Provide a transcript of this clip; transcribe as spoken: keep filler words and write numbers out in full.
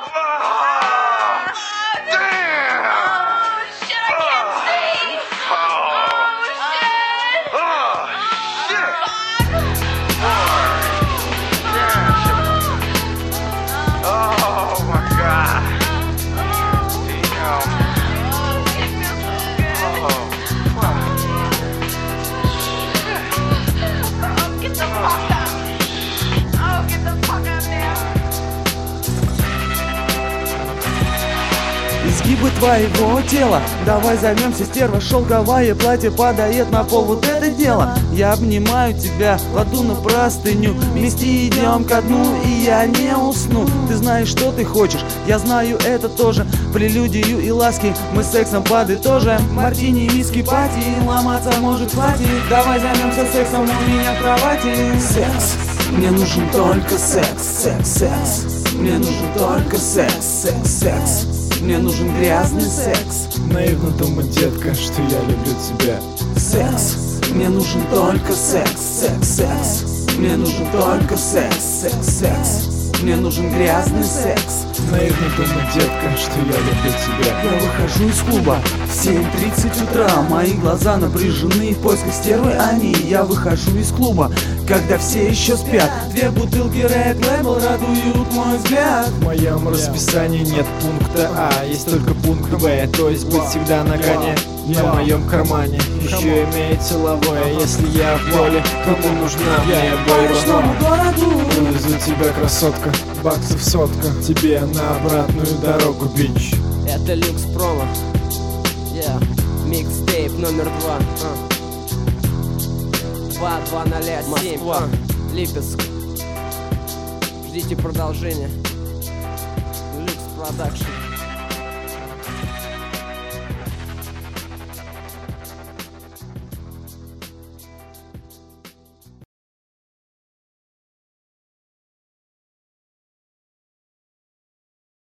Изгибы твоего тела, давай займемся, стерва. Шелковое платье падает на пол, вот это дело. Я обнимаю тебя, кладу на простыню, вместе идем ко дну, и я не усну. Ты знаешь, что ты хочешь, я знаю это тоже. Прелюдию и ласки мы сексом подытожим. Мартини, виски, пати, ломаться может хватит. Давай займемся сексом у меня в кровати. Секс, мне нужен только секс, секс, секс. Мне нужен только секс, секс, секс. Мне нужен грязный секс. Наивно думать, детка, что я люблю тебя. Секс, мне нужен только секс, секс, секс. Мне нужен только секс, секс, секс. Мне нужен грязный секс. Наивно думать, детка, что я люблю тебя. Я выхожу из клуба в семь тридцать утра. Мои глаза напряжены, в поисках стервы они. Я выхожу из клуба, когда все еще спят. Две бутылки Red Label радуют мой взгляд. В моем расписании нет пункта А, есть только пункт Б, то есть быть всегда на коне. На моем кармане еще имеется силовое. Если я в поле, то ты нужна мне, бэйба. Повезу тебя, красотка, баксов сотка, тебе на обратную дорогу, бич. Это люкс промо, yeah. Микстейп номер два, два два ноль семь, Липецк. Ждите продолжения. Люкс продакшн.